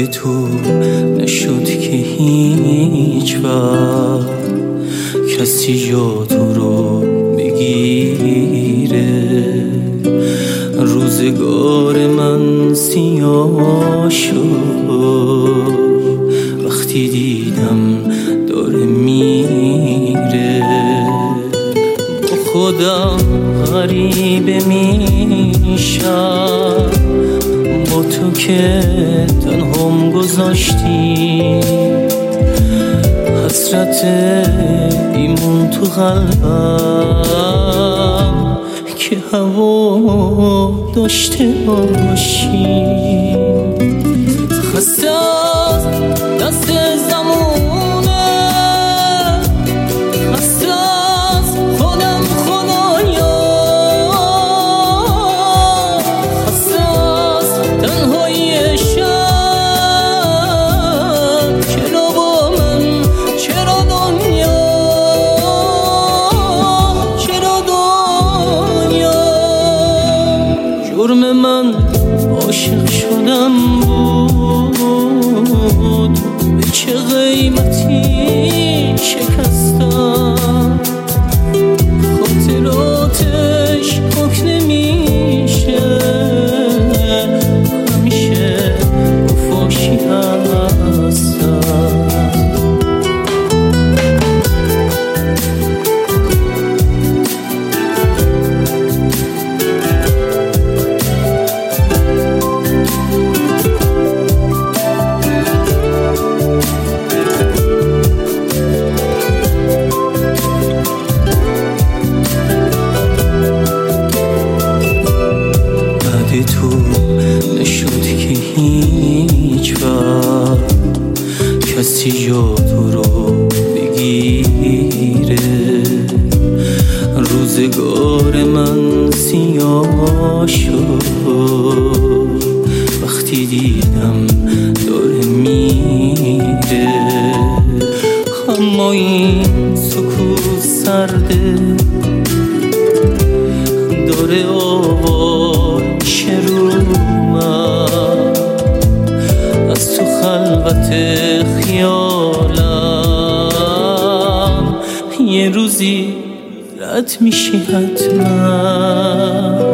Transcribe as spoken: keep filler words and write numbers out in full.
بعد تو نشد که هیچ وقت کسی جا تو رو بگیره. روزگار من سیاه شد وقتی دیدم داره میره. با خودم غریبه میشم با تو که تنهام گذاشتی. حسرت ایمون تو قلبم که هوا داشته باشی. خسته از دست زمونه، خسته از خودم خدایا، خسته از تنهایی شب. چرا با من، چرا دنیا، چرا دنیا. جرم من عاشق شدم بود، به چه قیمتی شکستم. خاطراتش پاک نمیشه، همیشه وفاشی هستم. تو نشد که هیچ وقت کسی جا تو رو بگیره. روزگار من سیاه شد وقتی دیدم داره میره. اما این سکوت سرده داره آوار میشه رو من. از تو خلوت خیالم یه روزی رد میشی حتما.